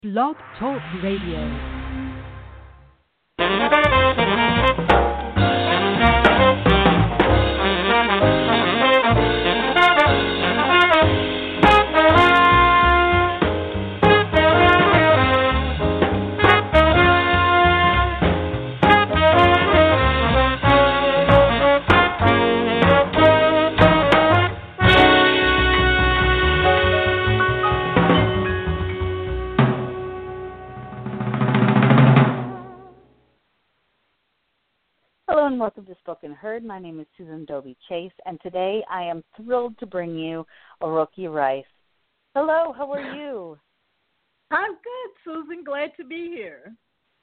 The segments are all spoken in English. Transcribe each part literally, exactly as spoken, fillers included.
Blog Talk Radio. Hello and welcome to Spoken Heard. My name is Susan Dobie Chase, and today I am thrilled to bring you Oroki Rice. Hello, how are you? I'm good, Susan. Glad to be here.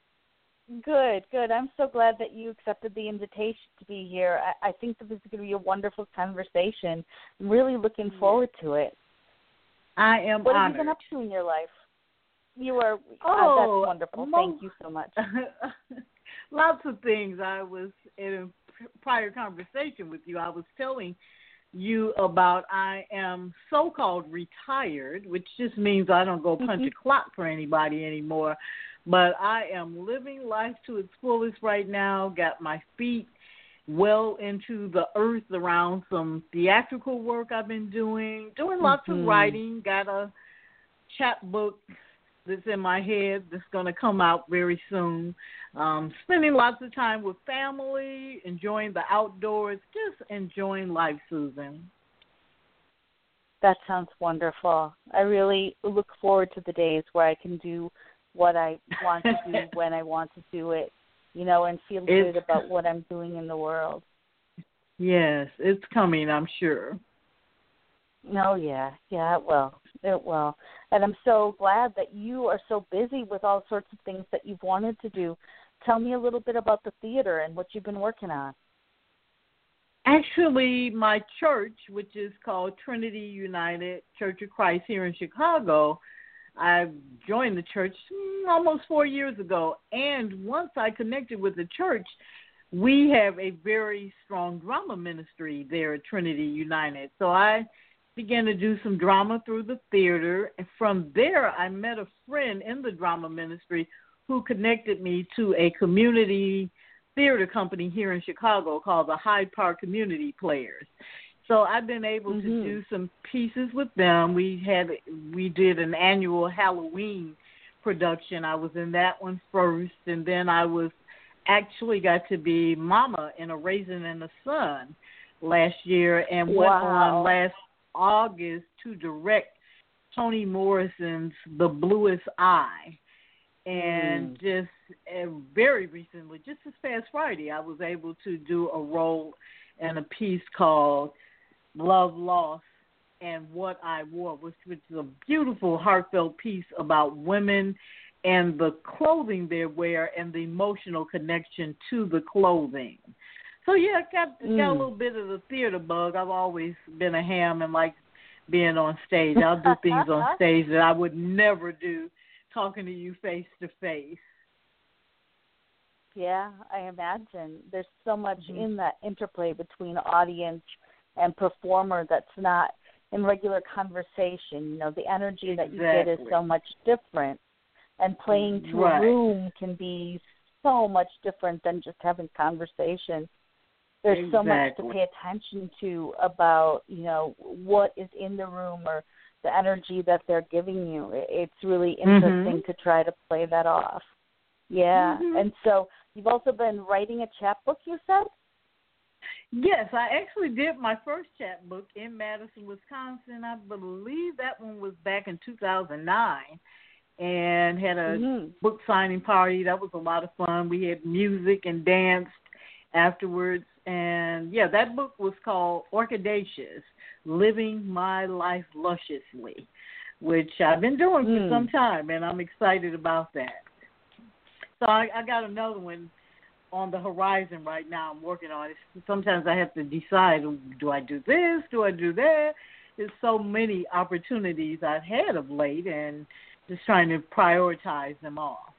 Good, good. I'm so glad that you accepted the invitation to be here. I, I think that this is going to be a wonderful conversation. I'm really looking forward to it. I am What honored. have you been up to in your life? You are, oh, uh, that's wonderful. Mo- Thank you so much. Lots of things. I was in a prior conversation with you. I was telling you about I am so-called retired, which just means I don't go punch a clock for anybody anymore. But I am living life to its fullest right now, got my feet well into the earth around some theatrical work I've been doing, doing lots mm-hmm. of writing, got a chapbook that's in my head that's going to come out very soon. Um, spending lots of time with family, enjoying the outdoors, just enjoying life, Susan. That sounds wonderful. I really look forward to the days where I can do what I want to do when I want to do it, you know, and feel it's, good about what I'm doing in the world. Yes, it's coming, I'm sure. Oh, yeah. Yeah, it will. It will. And I'm so glad that you are so busy with all sorts of things that you've wanted to do. Tell me a little bit about the theater and what you've been working on. Actually, my church, which is called Trinity United Church of Christ here in Chicago, I joined the church almost four years ago. And once I connected with the church, we have a very strong drama ministry there at Trinity United. So I began to do some drama through the theater. And from there, I met a friend in the drama ministry who connected me to a community theater company here in Chicago called the Hyde Park Community Players. So I've been able mm-hmm. to do some pieces with them. We had we did an annual Halloween production. I was in that one first, and then I was actually got to be Mama in A Raisin in the Sun last year, and went wow. on last August to direct Toni Morrison's The Bluest Eye. And mm. just uh, very recently, just this past Friday, I was able to do a role in a piece called Love Lost and What I Wore, which, which is a beautiful, heartfelt piece about women and the clothing they wear and the emotional connection to the clothing. So, yeah, I got, mm. got a little bit of the theater bug. I've always been a ham and like being on stage. I'll do things on stage that I would never do talking to you face to face. Yeah, I imagine. There's so much mm-hmm. in that interplay between audience and performer that's not in regular conversation. You know, the energy that exactly. you get is so much different. And playing to right. a room can be so much different than just having conversation. There's exactly. so much to pay attention to about, you know, what is in the room or the energy that they're giving you. It's really interesting mm-hmm. to try to play that off. Yeah. Mm-hmm. And so you've also been writing a chapbook, you said? Yes, I actually did my first chapbook in Madison, Wisconsin. I believe that one was back in two thousand nine, and had a mm-hmm. book signing party. That was a lot of fun. We had music and danced afterwards. And, yeah, that book was called Orchidaceous, Living My Life Lusciously, which I've been doing mm. for some time, and I'm excited about that. So I, I got another one on the horizon right now. I'm working on it. Sometimes I have to decide, do I do this? Do I do that? There's so many opportunities I've had of late, and just trying to prioritize them all.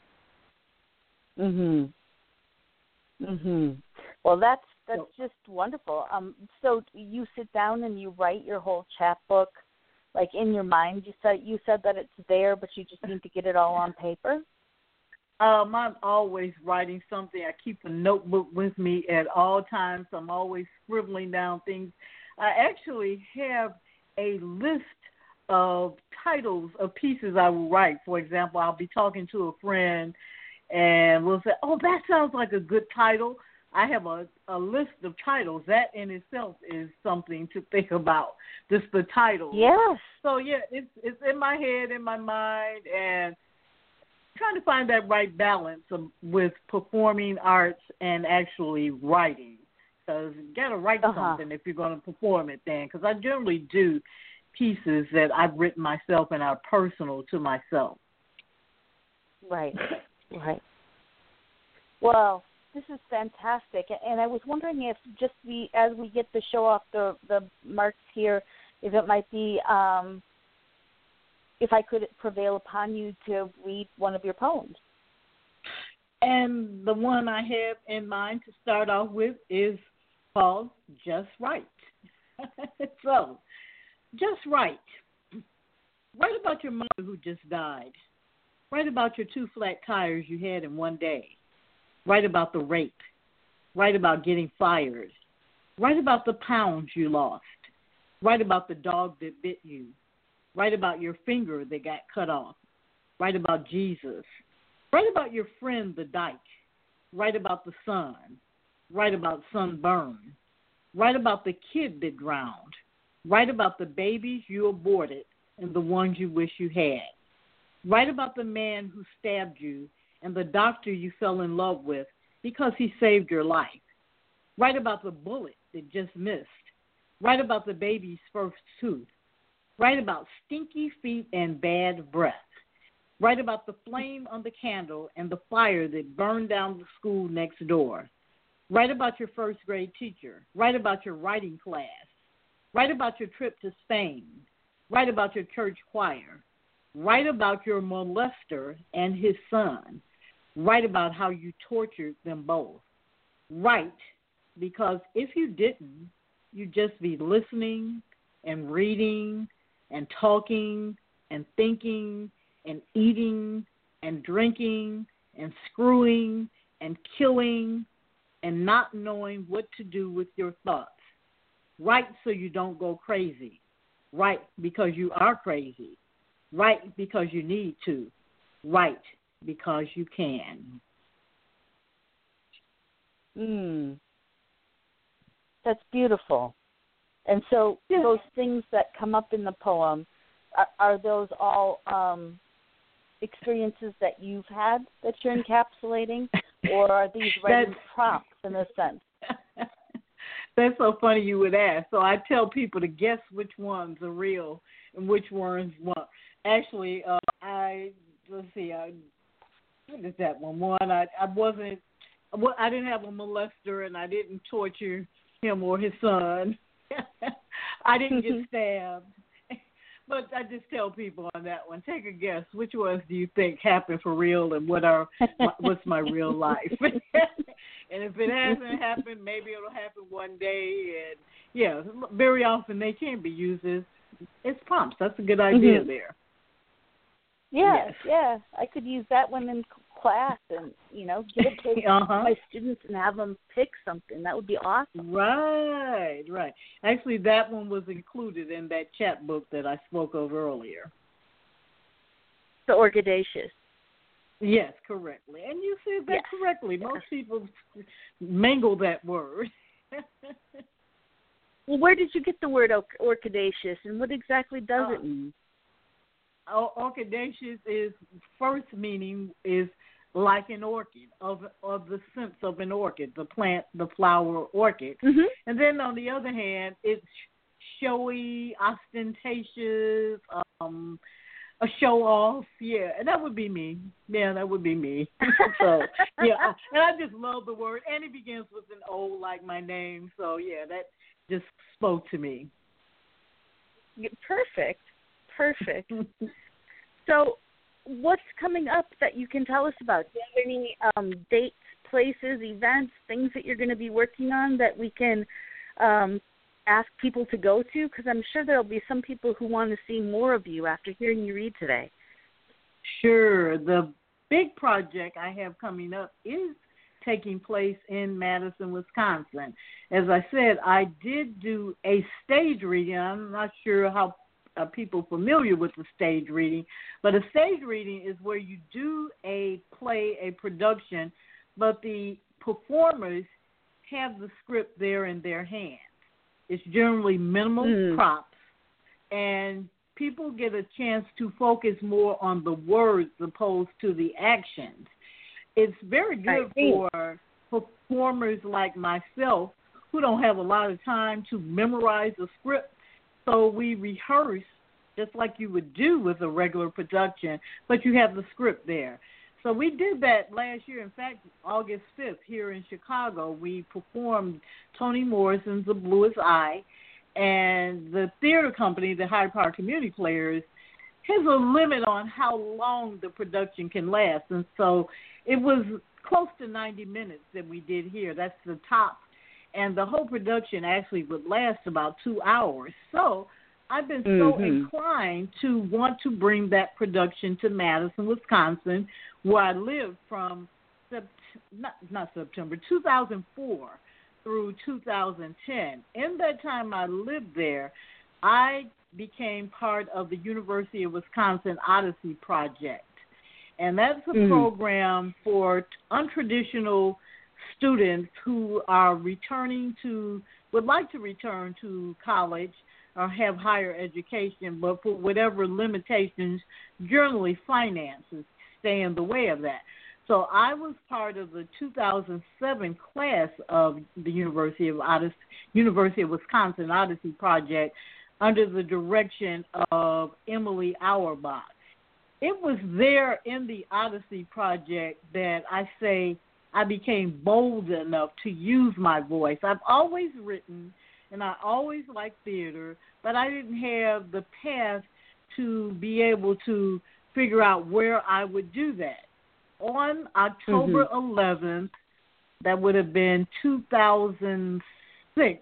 Mhm. Mhm. Well, that's that's so, just wonderful. Um, so you sit down and you write your whole chapbook like in your mind? You said you said that it's there, but you just need to get it all on paper. Um, I'm always writing something. I keep a notebook with me at all times. I'm always scribbling down things. I actually have a list of titles of pieces I will write. For example, I'll be talking to a friend, and we'll say, "Oh, that sounds like a good title." I have a, a list of titles. That in itself is something to think about, just the title. Yes. So, yeah, it's it's in my head, in my mind, and trying to find that right balance of, with performing arts and actually writing. Because you got to write uh-huh. something if you're going to perform it then. Because I generally do pieces that I've written myself and are personal to myself. Right, right. Well, this is fantastic. And I was wondering if just the, as we get the show off the, the marks here, if it might be, um, if I could prevail upon you to read one of your poems. And the one I have in mind to start off with is called Just Right. So, just right. Write about your mother who just died. Write about your two flat tires you had in one day. Write about the rape. Write about getting fired. Write about the pounds you lost. Write about the dog that bit you. Write about your finger that got cut off. Write about Jesus. Write about your friend, the dyke. Write about the sun. Write about sunburn. Write about the kid that drowned. Write about the babies you aborted and the ones you wish you had. Write about the man who stabbed you and the doctor you fell in love with because he saved your life. Write about the bullet that just missed. Write about the baby's first tooth. Write about stinky feet and bad breath. Write about the flame on the candle and the fire that burned down the school next door. Write about your first grade teacher. Write about your writing class. Write about your trip to Spain. Write about your church choir. Write about your molester and his son. Write about how you tortured them both. Write, because if you didn't, you'd just be listening and reading and talking and thinking and eating and drinking and screwing and killing and not knowing what to do with your thoughts. Write so you don't go crazy. Write because you are crazy. Write because you need to. Write because you can. Mm. That's beautiful. And so yeah. Those things that come up in the poem, are, are those all um, experiences that you've had that you're encapsulating, or are these writing prompts in a sense? That's so funny you would ask. So I tell people to guess which ones are real and which ones weren't. Actually, uh, I, let's see, I, what is that one? One, I, I wasn't, I didn't have a molester and I didn't torture him or his son. I didn't get stabbed. But I just tell people on that one, take a guess. Which ones do you think happened for real and what are what's my real life? And if it hasn't happened, maybe it'll happen one day. And, yeah, very often they can be used as, as prompts. That's a good idea mm-hmm. there. Yes, yes, yeah. I could use that one in class and, you know, give it to uh-huh. my students and have them pick something. That would be awesome. Right, right. Actually, that one was included in that chat book that I spoke of earlier. The Orchidaceous. Yes, correctly. And you said that yes. correctly. Most yes. people mangle that word. Well, where did you get the word orchidaceous, and what exactly does uh, it mean? Orchidaceous is first meaning is like an orchid, of of the sense of an orchid, the plant, the flower orchid. Mm-hmm. And then on the other hand, it's showy, ostentatious, um, a show off. Yeah, and that would be me. Yeah, that would be me. So yeah, I, and I just love the word, and it begins with an O like my name. So yeah, that just spoke to me. Perfect. Perfect. So what's coming up that you can tell us about? Do you have any um, dates, places, events, things that you're going to be working on that we can um, ask people to go to? Because I'm sure there will be some people who want to see more of you after hearing you read today. Sure. The big project I have coming up is taking place in Madison, Wisconsin. As I said, I did do a stage reading. I'm not sure how uh, people familiar with the stage reading, but a stage reading is where you do a play, a production, but the performers have the script there in their hands. It's generally minimal mm. props, and people get a chance to focus more on the words opposed to the actions. It's very good for performers like myself who don't have a lot of time to memorize a script. So we rehearse just like you would do with a regular production, but you have the script there. So we did that last year. In fact, August fifth here in Chicago, we performed Toni Morrison's The Bluest Eye, and the theater company, the Hyde Park Community Players, has a limit on how long the production can last. And so it was close to ninety minutes that we did here. That's the top. And the whole production actually would last about two hours. So I've been mm-hmm. so inclined to want to bring that production to Madison, Wisconsin, where I lived from sept- not, not September, two thousand four through two thousand ten. In that time I lived there, I became part of the University of Wisconsin Odyssey Project. And that's a mm-hmm. program for untraditional students who are returning to, would like to return to college or have higher education, but for whatever limitations, generally finances stay in the way of that. So I was part of the two thousand seven class of the University of Odyssey, University of Wisconsin Odyssey Project under the direction of Emily Auerbach. It was there in the Odyssey Project that I say I became bold enough to use my voice. I've always written, and I always liked theater, but I didn't have the path to be able to figure out where I would do that. On October mm-hmm. eleventh, that would have been two thousand six,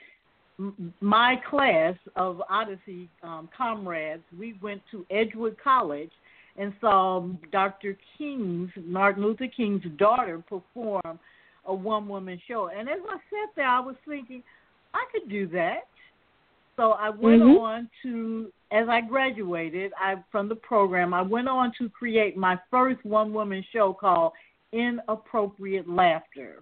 m- my class of Odyssey um, comrades, we went to Edgewood College and saw Doctor King's, Martin Luther King's daughter, perform a one-woman show. And as I sat there, I was thinking, I could do that. So I went mm-hmm. on to, as I graduated I, from the program, I went on to create my first one-woman show called Inappropriate Laughter.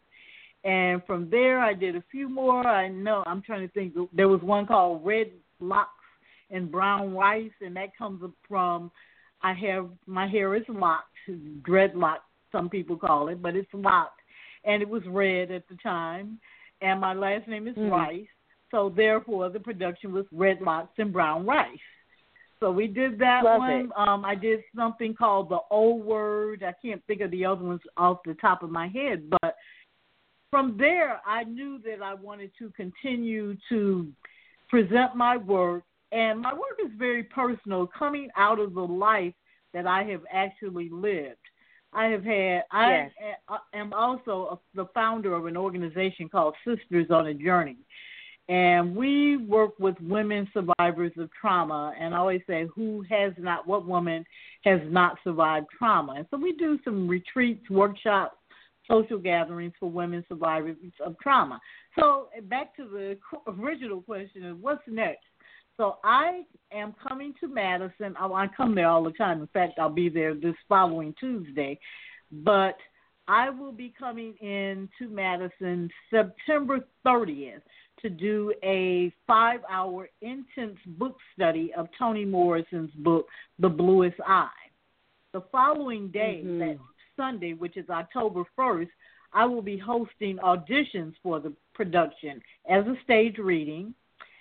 And from there, I did a few more. I know, I'm trying to think. There was one called Red Locks and Brown Rice, and that comes from, I have, my hair is locked, dreadlock, some people call it, but it's locked. And it was red at the time. And my last name is mm. Rice. So, therefore, the production was Red Locks and Brown Rice. So we did that Love one. Um, I did something called The Old Word. I can't think of the other ones off the top of my head. But from there, I knew that I wanted to continue to present my work. And my work is very personal, coming out of the life that I have actually lived. I have had, I yes. am also the founder of an organization called Sisters on a Journey. And we work with women survivors of trauma. And I always say, who has not, what woman has not survived trauma? And so we do some retreats, workshops, social gatherings for women survivors of trauma. So back to the original question of what's next? So I am coming to Madison. I, I come there all the time. In fact, I'll be there this following Tuesday. But I will be coming in to Madison September thirtieth to do a five-hour intense book study of Toni Morrison's book, The Bluest Eye. The following day, mm-hmm. that Sunday, which is October first, I will be hosting auditions for the production as a stage reading.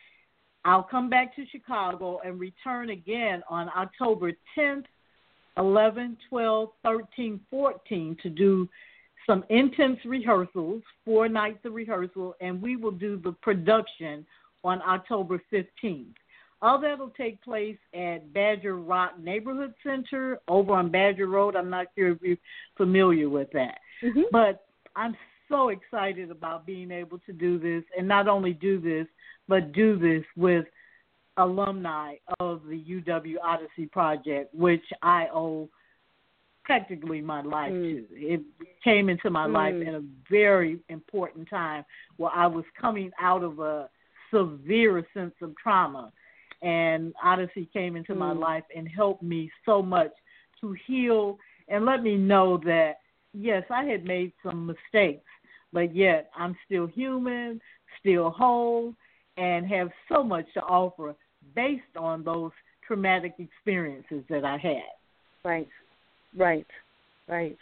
I'll come back to Chicago and return again on October tenth, eleventh, twelfth, thirteenth, fourteenth to do some intense rehearsals, four nights of rehearsal, and we will do the production on October fifteenth. All that will take place at Badger Rock Neighborhood Center over on Badger Road. I'm not sure if you're familiar with that. Mm-hmm. But I'm so excited about being able to do this, and not only do this, but do this with alumni of the U W Odyssey Project, which I owe practically my life mm. to. It came into my mm. life at a very important time where I was coming out of a severe sense of trauma, and Odyssey came into mm. my life and helped me so much to heal and let me know that, yes, I had made some mistakes, but yet I'm still human, still whole, and have so much to offer based on those traumatic experiences that I had. Right, right, right.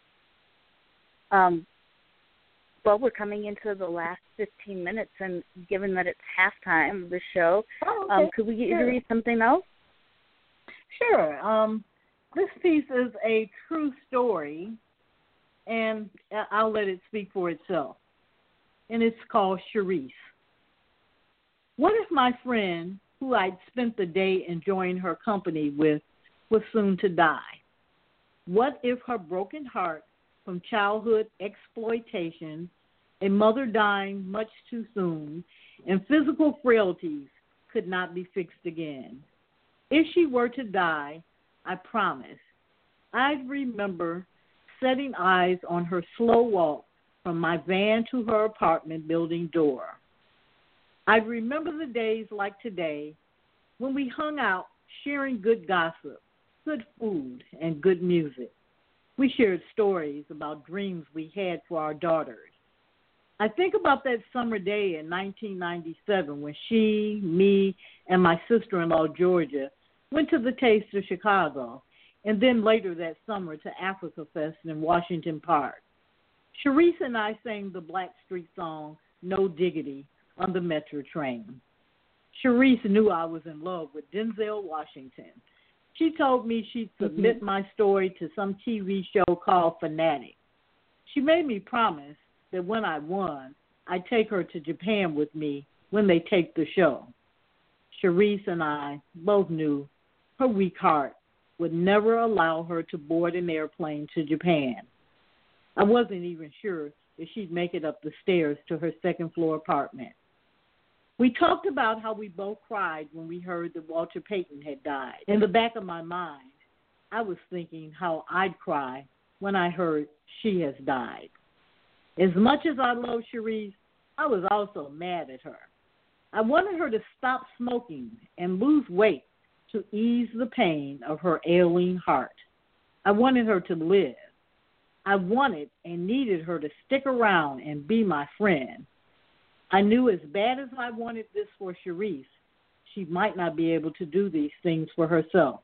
Um, well, we're coming into the last fifteen minutes, and given that it's halftime of the show, oh, okay. um, could we get sure. you to read something else? Sure. Um, this piece is a true story, and I'll let it speak for itself. And it's called Cherise. What if my friend, who I'd spent the day enjoying her company with, was soon to die? What if her broken heart from childhood exploitation, a mother dying much too soon, and physical frailties could not be fixed again? If she were to die, I promise, I'd remember setting eyes on her slow walk from my van to her apartment building door. I remember the days like today when we hung out sharing good gossip, good food, and good music. We shared stories about dreams we had for our daughters. I think about that summer day in nineteen ninety-seven when she, me, and my sister-in-law, Georgia, went to the Taste of Chicago, and then later that summer to Africa Fest in Washington Park. Cherise and I sang the Blackstreet song, No Diggity, on the Metro train. Cherise knew I was in love with Denzel Washington. She told me she'd submit mm-hmm. my story to some T V show called Fanatic. She made me promise that when I won, I'd take her to Japan with me when they taped the show. Cherise and I both knew her weak heart would never allow her to board an airplane to Japan. I wasn't even sure if she'd make it up the stairs to her second floor apartment. We talked about how we both cried when we heard that Walter Payton had died. In the back of my mind, I was thinking how I'd cry when I heard she has died. As much as I love Cherise, I was also mad at her. I wanted her to stop smoking and lose weight to ease the pain of her ailing heart. I wanted her to live. I wanted and needed her to stick around and be my friend. I knew as bad as I wanted this for Cherise, she might not be able to do these things for herself.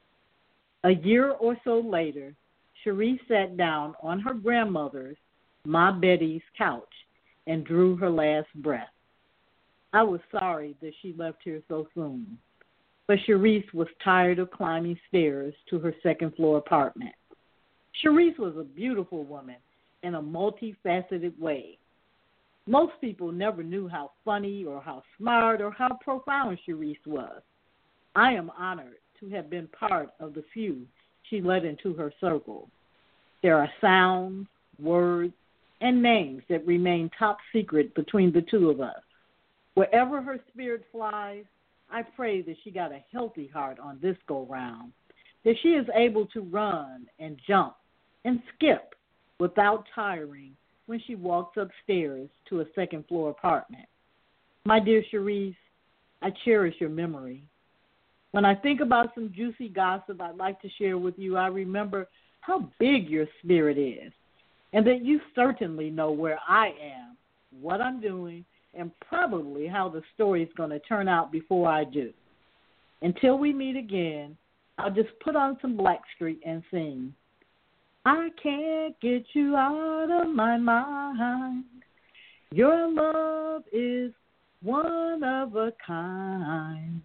A year or so later, Cherise sat down on her grandmother's, Ma Betty's, couch and drew her last breath. I was sorry that she left here so soon, but Cherise was tired of climbing stairs to her second floor apartment. Cherise was a beautiful woman in a multifaceted way. Most people never knew how funny or how smart or how profound Cherise was. I am honored to have been part of the few she led into her circle. There are sounds, words, and names that remain top secret between the two of us. Wherever her spirit flies, I pray that she got a healthy heart on this go-round, that she is able to run and jump and skip without tiring when she walks upstairs to a second-floor apartment. My dear Cherise, I cherish your memory. When I think about some juicy gossip I'd like to share with you, I remember how big your spirit is, and that you certainly know where I am, what I'm doing, and probably how the story is going to turn out before I do. Until we meet again, I'll just put on some Blackstreet and sing, I can't get you out of my mind. Your love is one of a kind.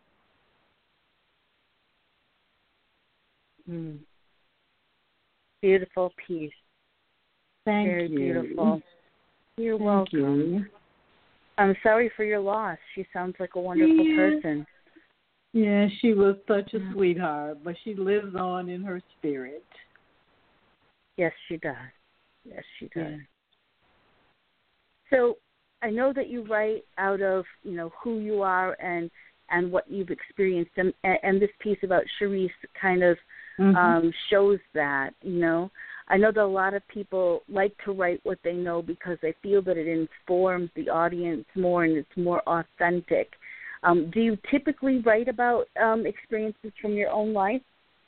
Mm. Beautiful piece. Thank Very you. beautiful. You're Thank welcome. You. I'm sorry for your loss. She sounds like a wonderful yeah. person. Yeah, she was such a yeah. sweetheart, but she lives on in her spirit. Yes, she does. Yes, she does. Yeah. So I know that you write out of, you know, who you are and and what you've experienced, and and this piece about Cherise kind of mm-hmm. um, shows that. You know, I know that a lot of people like to write what they know because they feel that it informs the audience more and it's more authentic. Um, do you typically write about um, experiences from your own life?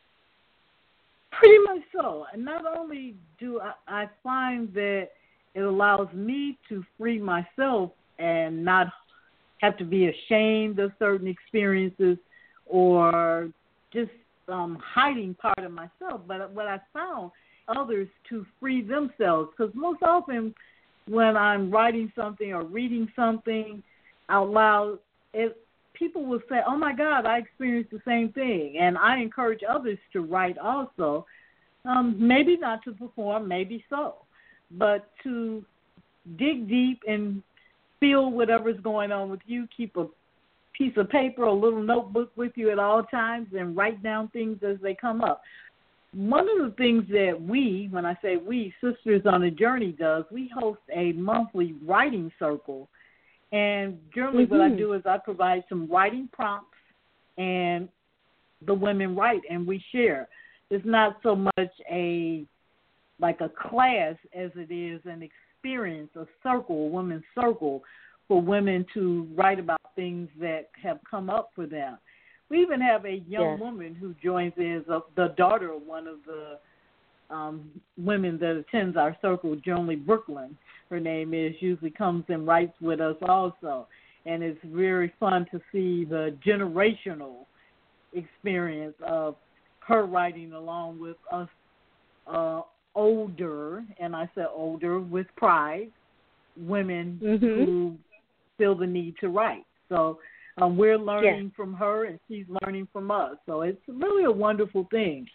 Pretty much so. And not only do I, I find that it allows me to free myself and not have to be ashamed of certain experiences or just um, hiding part of myself, but what I found others to free themselves, because most often when I'm writing something or reading something out loud, it, people will say, oh, my God, I experienced the same thing. And I encourage others to write also, um, maybe not to perform, maybe so, but to dig deep and feel whatever's going on with you. Keep a piece of paper, a little notebook with you at all times and write down things as they come up. One of the things that we, when I say we, Sisters on a Journey does, we host a monthly writing circle. And generally mm-hmm. what I do is I provide some writing prompts and the women write and we share. It's not so much a like a class as it is an experience, a circle, a women's circle for women to write about things that have come up for them. We even have a young yes. woman who joins as a, the daughter of one of the um, women that attends our circle, Joanly Brooklyn. Her name is, usually comes and writes with us also. And it's very fun to see the generational experience of her writing along with us uh, older, and I said older with pride, women mm-hmm. who feel the need to write. So um, we're learning yes. from her, and she's learning from us. So it's really a wonderful thing.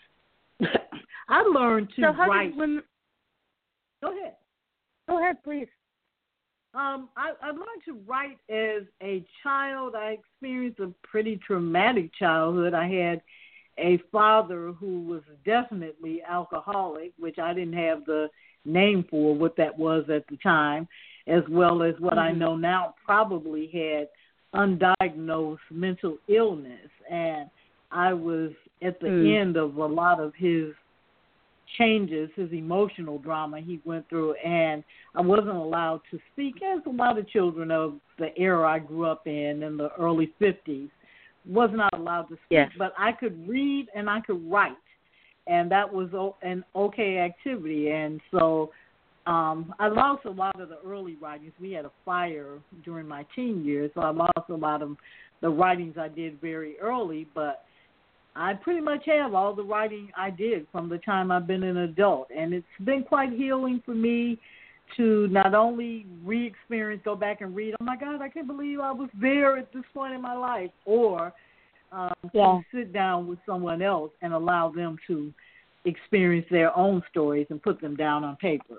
I learned to so how write. Did women... Go ahead. Go ahead, please. Um, I, I learned to write as a child. I experienced a pretty traumatic childhood. I had a father who was definitely alcoholic, which I didn't have the name for what that was at the time, as well as what mm-hmm. I know now probably had undiagnosed mental illness. And I was at the mm. end of a lot of his changes, his emotional drama he went through, and I wasn't allowed to speak, as a lot of children of the era I grew up in, in the early fifties, was not allowed to speak, yes. but I could read and I could write, and that was an okay activity. And so um, I lost a lot of the early writings. We had a fire during my teen years, so I lost a lot of the writings I did very early, but I pretty much have all the writing I did from the time I've been an adult, and it's been quite healing for me to not only re-experience, go back and read, oh, my God, I can't believe I was there at this point in my life, or um, yeah. to sit down with someone else and allow them to experience their own stories and put them down on paper.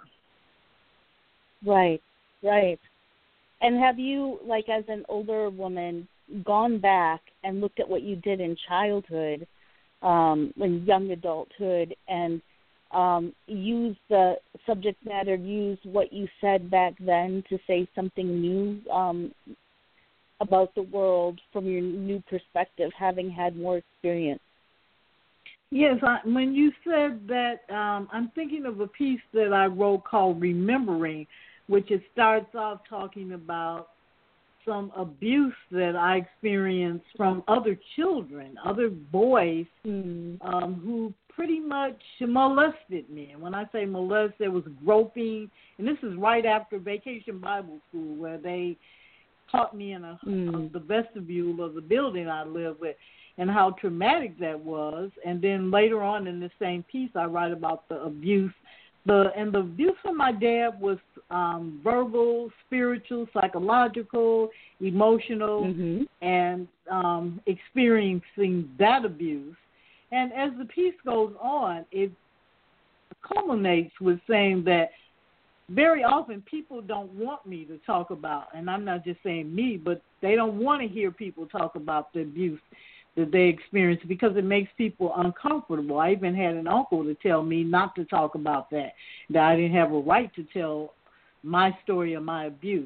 Right, right. And have you, like as an older woman, gone back and looked at what you did in childhood, um, in young adulthood, and um, use the subject matter, use what you said back then to say something new um, about the world from your new perspective, having had more experience? Yes, I, when you said that, um, I'm thinking of a piece that I wrote called Remembering, which it starts off talking about some abuse that I experienced from other children, other boys mm. um, who pretty much molested me. And when I say molest, there was groping, and this is right after Vacation Bible School, where they taught me in a, mm. a, the vestibule of the building I lived with, and how traumatic that was. And then later on in the same piece, I write about the abuse. The and the abuse from my dad was um, verbal, spiritual, psychological, emotional, mm-hmm. and um, experiencing that abuse. And as the piece goes on, it culminates with saying that very often people don't want me to talk about, and I'm not just saying me, but they don't want to hear people talk about the abuse that they experience because it makes people uncomfortable. I even had an uncle to tell me not to talk about that, that I didn't have a right to tell my story of my abuse.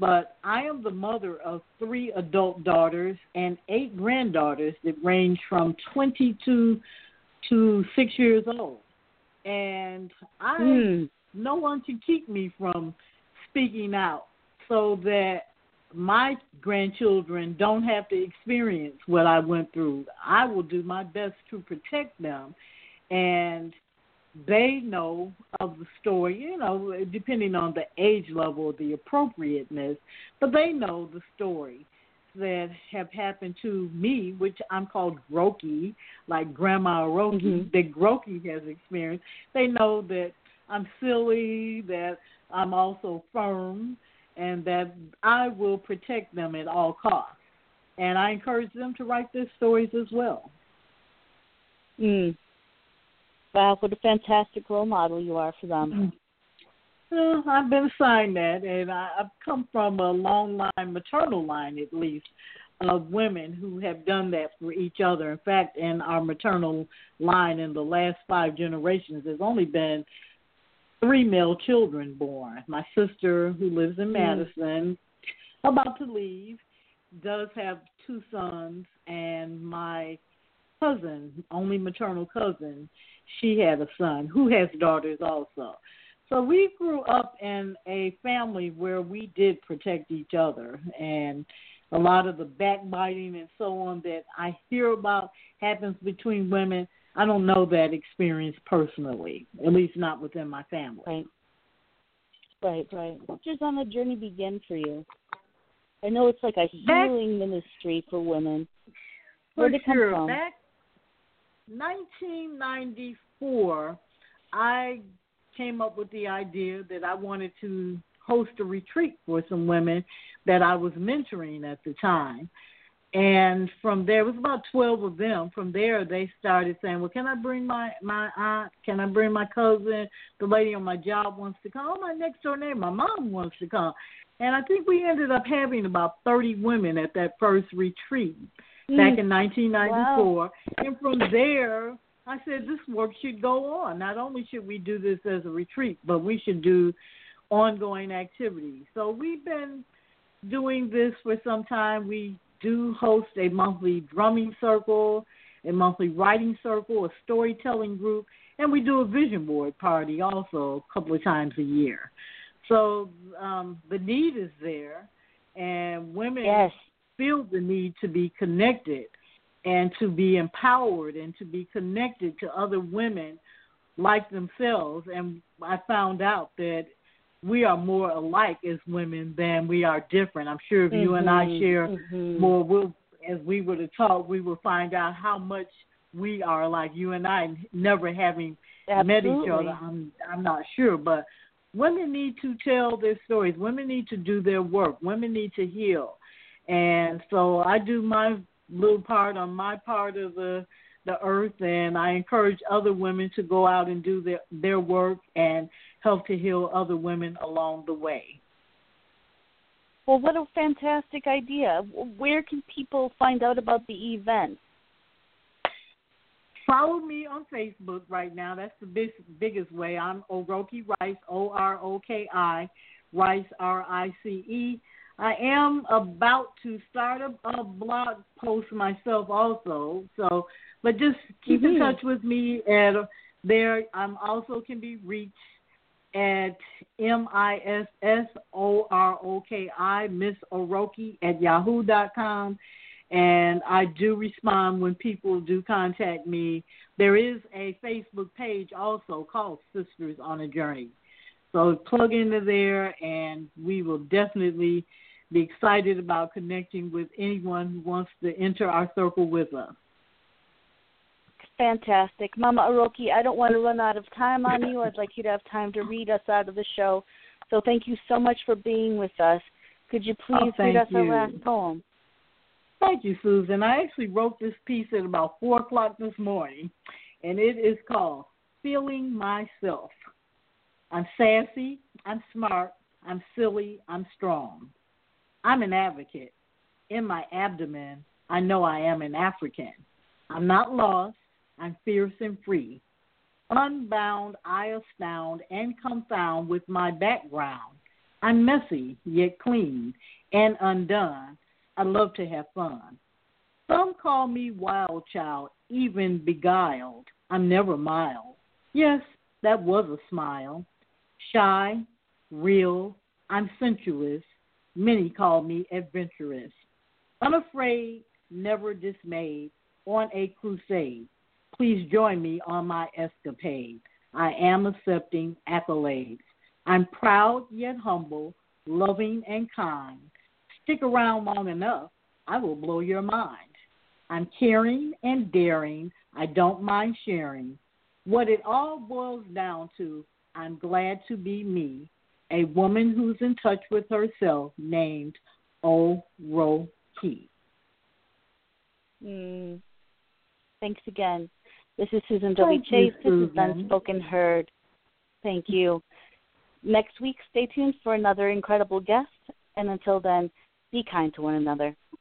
But I am the mother of three adult daughters and eight granddaughters that range from twenty-two to six years old. And I, mm. no one can keep me from speaking out so that my grandchildren don't have to experience what I went through. I will do my best to protect them, and they know of the story, you know, depending on the age level, the appropriateness, but they know the story that have happened to me, which I'm called Groki, like Grandma Oroki, mm-hmm. that Groki has experienced. They know that I'm silly, that I'm also firm, and that I will protect them at all costs. And I encourage them to write their stories as well. Mm. Wow, what a fantastic role model you are for them. Well, I've been assigned that, and I, I've come from a long line, maternal line at least, of women who have done that for each other. In fact, in our maternal line in the last five generations, there's only been three male children born. My sister, who lives in Madison, about to leave, does have two sons, and my cousin, only maternal cousin, she had a son who has daughters also. So we grew up in a family where we did protect each other, and a lot of the backbiting and so on that I hear about happens between women. I don't know that experience personally, at least not within my family. Right, right, right. Where does On a Journey begin for you? I know it's like a healing back, ministry for women. Where did it come sure. from? Back nineteen ninety-four, I came up with the idea that I wanted to host a retreat for some women that I was mentoring at the time. And from there, it was about twelve of them. From there, they started saying, well, can I bring my, my aunt? Can I bring my cousin? The lady on my job wants to come. Oh, my next door neighbor, my mom wants to come. And I think we ended up having about thirty women at that first retreat mm. back in nineteen ninety-four. Wow. And from there, I said, this work should go on. Not only should we do this as a retreat, but we should do ongoing activities. So we've been doing this for some time. We do host a monthly drumming circle, a monthly writing circle, a storytelling group, and we do a vision board party also a couple of times a year. So um, the need is there, and women yes. feel the need to be connected and to be empowered and to be connected to other women like themselves. And I found out that we are more alike as women than we are different. I'm sure if mm-hmm. you and I share mm-hmm. more, we'll, as we were to talk, we will find out how much we are alike. You and I, never having Absolutely. met each other, I'm, I'm not sure. But women need to tell their stories. Women need to do their work. Women need to heal. And so I do my little part on my part of the the earth, and I encourage other women to go out and do their, their work and help to heal other women along the way. Well, what a fantastic idea. Where can people find out about the event? Follow me on Facebook right now. That's the big, biggest way. I'm Oroki Rice, O R O K I, Rice, R I C E. I am about to start a, a blog post myself also, so but just keep mm-hmm. in touch with me. And there, I'm also can be reached at M I S S O R O K I, Miss Oroki at yahoo dot com. And I do respond when people do contact me. There is a Facebook page also called Sisters on a Journey. So plug into there, and we will definitely be excited about connecting with anyone who wants to enter our circle with us. Fantastic. Mama Oroki, I don't want to run out of time on you. I'd like you to have time to read us out of the show. So thank you so much for being with us. Could you please oh, read us you. our last poem? Thank you, Susan. I actually wrote this piece at about four o'clock this morning, and it is called Feeling Myself. I'm sassy, I'm smart, I'm silly, I'm strong. I'm an advocate. In my abdomen, I know I am an African. I'm not lost, I'm fierce and free. Unbound, I astound and confound with my background. I'm messy, yet clean and undone. I love to have fun. Some call me wild child, even beguiled. I'm never mild. Yes, that was a smile. Shy, real, I'm sensuous. Many call me adventurous. Unafraid, never dismayed, on a crusade. Please join me on my escapade. I am accepting accolades. I'm proud yet humble, loving and kind. Stick around long enough, I will blow your mind. I'm caring and daring. I don't mind sharing. What it all boils down to, I'm glad to be me, a woman who's in touch with herself, named O-Ro-Key. Mm. Thanks again. This is Susan W. Chase. This Susan. is Unspoken Heard. Thank you. Next week, stay tuned for another incredible guest. And until then, be kind to one another.